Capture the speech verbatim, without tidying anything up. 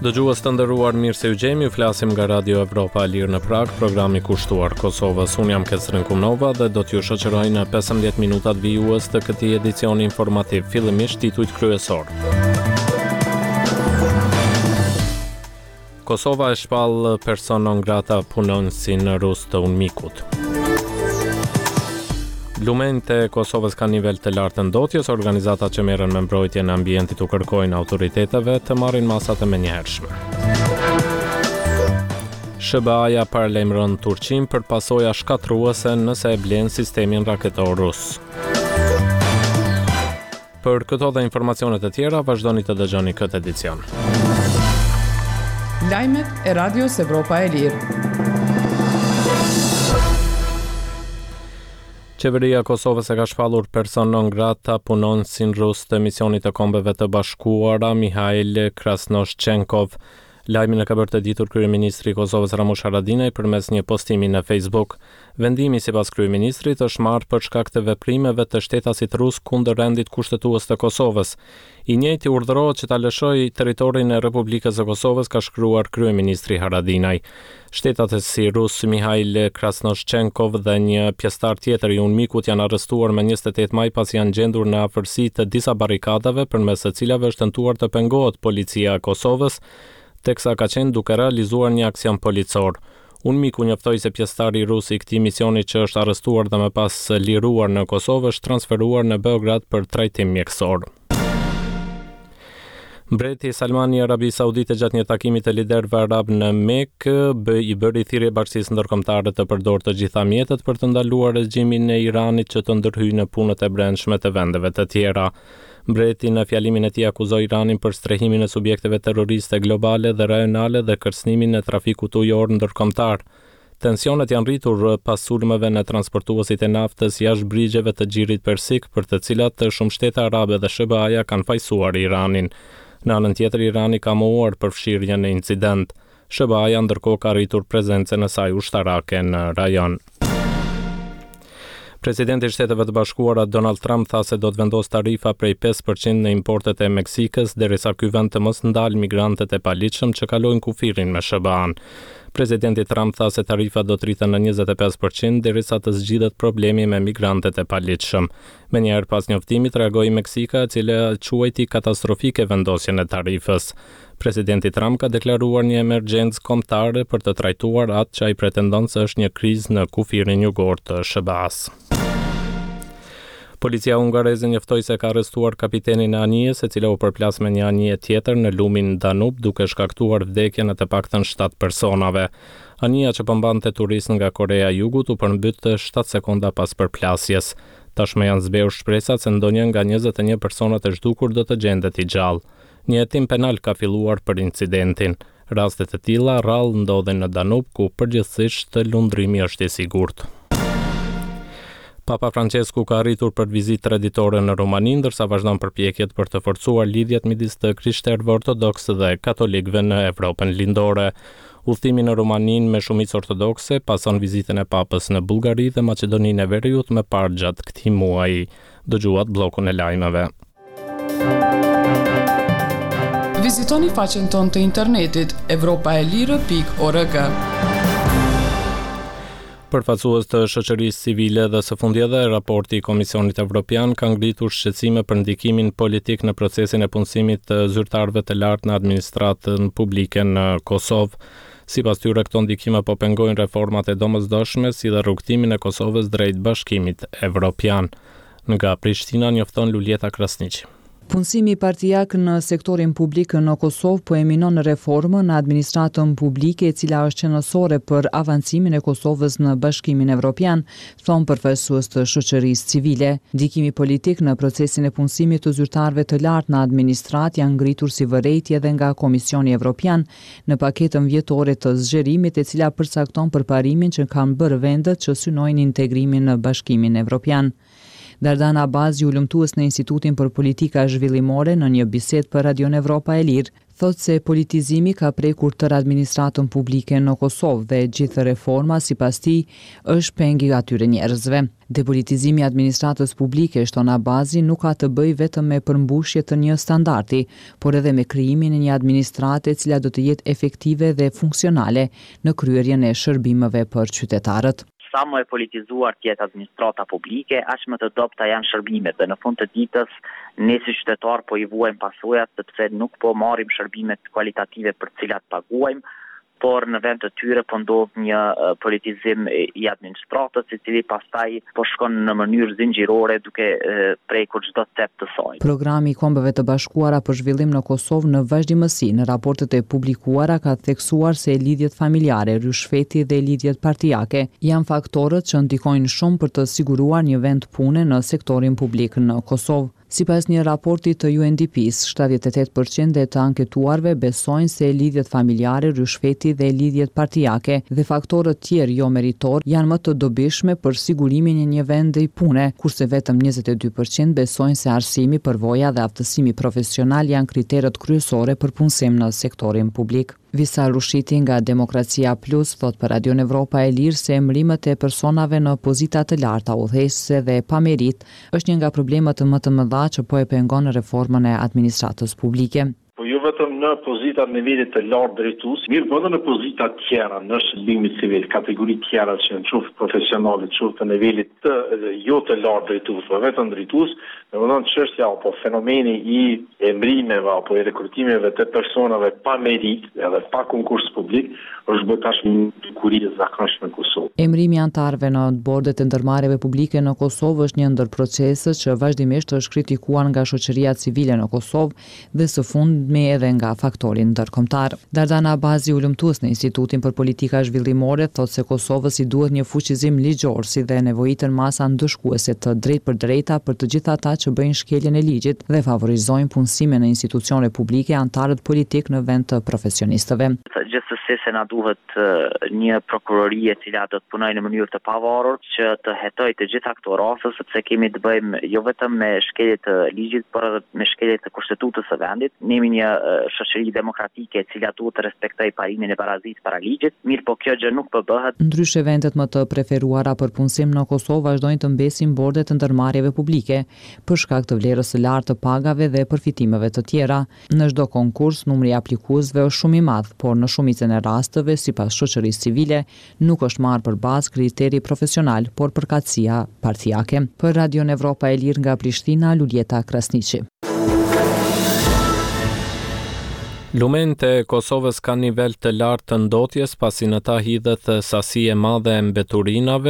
Dëgjues të nderuar, mirë se u gjemi, ju flasim nga Radio Evropa e Lirë në Prag, programi kushtuar Kosovës. Unë jam Kesrin Kumnova dhe do t'ju shoqëroj në pesëmbëdhjetë minutat vijues të këtij edicioni informativ. Fillimisht titujt kryesor. Kosova e shpall person non grata punonësin rus të Unmikut. Lumenjtë e Kosovës ka nivel të lartë ndotjes, organizatat që merren me mbrojtjen e ambientit u kërkojnë autoriteteve të marrin masat e menjëhershme. S B A-ja paralajmëron Turqinë për pasoja shkatruese nëse e blen sistemin raketor rus. Për këto dhe informacionet e tjera, vazhdoni të dëgjoni këtë edicion. Lajmet e Radios Evropa e Lirë. Qeveria e Kosovës e ka shpallur person non grata punonësin rus të misionit të Kombeve të Bashkuara Mihail Krasnoshchenkov. Lajmin e ka bërë të ditur kryeministri i Kosovës Ramush Haradinaj përmes një postimi në Facebook. Vendimi sipas kryeministrit është marrë për shkak të veprimeve të shtetasit rus kundër rendit kushtetues të Kosovës. I njëjti urdhërohet që ta lëshojë territorin e Republikës së Kosovës, ka shkruar kryeministri Haradinaj. Shtetasi rus Mihail Krasnoshchenkov dhe një pjesëtar tjetër i Unmikut janë arrestuar më njëzet e tetë maj pasi janë gjendur në afërsi të disa barikadave përmes së cilave është tentuar të pengohet policia e Kosovës, teksa ka qenë duke realizuar një aksion policor. Unmiku njoftoi se pjesëtari rus i këtij misioni që është arrestuar dhe më pas liruar në Kosovë është transferuar në Beograd për trajtim mjekësor. Mbreti Salman i Arabisë Saudite gjatë një takimi të liderëve arab në Mekë i bëri thirrje bashkisë ndërkombëtare të përdorë të gjitha mjetet për të ndaluar regjimin e Iranit që të ndërhyjë në punët e brendshme të vendeve të tjera. Mbreti në fjalimin e tij akuzoi Iranin për strehimin e subjekteve terroriste globale dhe rajonale dhe kërcënimin e trafikut ujor ndërkombëtar. Tensionet janë rritur pas sulmeve në transportuesit e naftës jashtë brigjeve të Xhirit Persik, për të cilat të shumë shtete arabe dhe S B A-ja kanë fajsuar Iranin. Në anën tjetër, Irani ka mohuar përfshirjen në incident. S B A-ja ndërkohë ka rritur prezencën e saj ushtarake në rajon. Presidenti i Shteteve të Bashkuara Donald Trump tha se do të vendos tarifa prej pesë përqind në importet e Meksikës derisa ky vend të mos ndalë migrantët e paligjshëm që kalojnë kufirin me S B A-n. Presidenti Trump tha se tarifa do të rriten në njëzet e pesë përqind derisa të zgjidhet problemi me migrantët e paligjshëm. Menjëherë pas njoftimit reagoi Meksika, e cila quajti katastrofike vendosjen e tarifës. Presidenti Trump ka deklaruar një emergjencë kombëtare për të trajtuar atë që ai pretendon se është një krizë në kufirin jugor të S B A-s. Policia hungareze njoftoi se ka arrestuar kapitenin e anijes, e cila u përplas me një anije tjetër në lumin Danub, duke shkaktuar vdekjen e të paktën shtatë personave. Anija që përmbante turist nga Korea e Jugut u përmbyt shtatë sekonda pas përplasjes. Tashmë janë zbehur shpresat se ndonjë nga njëzet e një personat e zhdukur do të gjendet i gjallë. Një hetim penal ka filluar për incidentin. Rastet e tilla rrallë ndodhen në Danub, ku përgjithsisht lundrimi është i sigurt. Papa Francesku ka arritur për vizitë traditore në Rumani, ndërsa vazhdon përpjekjet për të forcuar lidhjet midis të krishterëve ortodoks dhe katolikëve në Evropën lindore. Udhëtimi në Rumaninë me shumicë ortodokse pason vizitën e Papës në Bullgari dhe Maqedoninë e Veriut më parë gjatë këtij muaji. Dëgjuat bllokun e lajmeve. Vizitoni faqen tonë të internetit evropa e lirë pikë org. Përfaqësues të shoqërisë civile dhe së fundi edhe raporti i Komisionit Evropian ka ngritur shqetësime për ndikimin politik në procesin e punësimit të zyrtarëve të lartë në administratën publike në Kosovë. Sipas tyre, këto ndikime po pengojnë reformat e domosdoshme si dhe rrugtimin e Kosovës drejt Bashkimit Evropian. Nga Prishtina njofton Luljeta Krasniqi. Punësimi partijak në sektorin publik në Kosovë po eminon reformën në administratën publike, e cila është qëndrore për avancimin e Kosovës në Bashkimin Evropian, thon përfaqësues të shoqërisë civile. Ndikimi politik në procesin e punësimit të zyrtarëve të lartë në administratë janë ngritur si vërejtje edhe nga Komisioni Evropian në paketën vjetore të zgjerimit, e cila përcakton përparimin që kanë bërë vendet që synojnë integrimin në Bashkimin Evropian. Dardan Abazi, ulëmtues në Institutin për Politika Zhvillimore, në një bisedë për Radion Evropa e Lirë, thotë se politizimi ka prekur tërë administratën publike në Kosovë dhe gjithë reforma sipas tij është pengi atyre njerëzve. Depolitizimi i administratës publike, shton Abazi, nuk ka të bëjë vetëm me përmbushje të një standardi, por edhe me krijimin e një administrate e cila do të jetë efektive dhe funksionale në kryerjen e shërbimeve për qytetarët. Sa më e politizuar tjetë administrata publike, aq më të dobta janë shërbimet dhe në fund të ditës ne si qytetar po i vuajmë pasojat sepse nuk po marrim shërbimet kualitative për të cilat paguajmë, por në vend të tyre po ndodh një uh, politizim i administratës, i cili pastaj po shkon në mënyrë zinxhirore duke uh, prekur çdo cep të saj. Programi i Kombeve të Bashkuara për zhvillim në Kosovë në vazhdimësi në raportet e publikuara ka theksuar se lidhjet familjare, rryshfeti dhe lidhjet partijake janë faktorët që ndikojnë shumë për të siguruar një vend pune në sektorin publik në Kosovë. Sipas një raporti të U N D P-s, shtatëdhjetë e tetë përqind e të anketuarve besojnë se lidhjet familjare, rryshfeti dhe lidhjet partijake dhe faktorët tjerë jo meritor janë më të dobishme për sigurimin e një vendi pune, kurse vetëm njëzet e dy përqind besojnë se arsimi, përvoja dhe aftësimi profesional janë kriteret kryesore për punësim në sektorin publik. Visa Rushiti nga Demokracia Plus thot për Radion Evropa e Lirë se emrimet e personave në pozita të larta, udhëheqëse dhe pa merit është një nga problemet më të mëdha që po e pengon reformën e administratës publike. Po jo vetëm në pozitat në nivelit të lartë drejtues, mirë po edhe në pozita tjera në shërbimit civil, kategori tjera që janë qoftë profesionale, qoftë të nivelit të jo të lartë drejtues, po vetëm drejtues, domethënë çështja apo fenomeni i emrimeve apo i rekrutimeve të personave pa merit edhe pa konkurs publik është bërë tashmë një kuri e zakonshme në Kosovë. Emrimi i antarëve në bordet e ndërmarrjeve publike në Kosovë është një ndër procesët që vazhdimisht është kritikuar nga shoqëria civile në Kosovë dhe së fundmi edhe nga faktorin ndërkombëtar. Dardan Abazi, ulëmtues në Institutin për Politika Zhvillimore, thotë se Kosovës i duhet një fuqizim ligjor si dhe nevojitën masa ndëshkuese të drejtë për drejta për të gjithë ata që bëjnë shkeljen e ligjit dhe favorizojnë punësimin në institucione publike antarët politik në vend të profesionistëve. Gjithsesi se na duhet një prokurori e cila do të punojë në mënyrë të pavarur që të hetojë të gjitha këto raste, sepse kemi të bëjmë jo vetëm me shkelje të ligjit, por edhe me shkelje të kushtetutës së vendit. Ne jemi një shoqëri demokratike e cila duhet të respektojë parimin e barazisë para ligjit, mirë po kjo gjë nuk po bëhet. Ndryshe vendet më të preferuara për punësim në Kosovë vazhdojnë të mbesin bordet të ndërmarrjeve publike për shkak të vlerës së lartë të pagave dhe përfitimeve të tjera. Në çdo konkurs numri i aplikuesve është shumë i madh, por në shumicën e rasteve, sipas shoqërisë civile, nuk është marrë për bazë kriteri profesional, por përkatësia partijake. Për Radion Evropa e Lirë nga Prishtina, Luljeta Krasniqi. Lumenjtë e Kosovës kanë nivel të lartë të ndotjes pasi në ta hidhet sasi e madhe e mbeturinave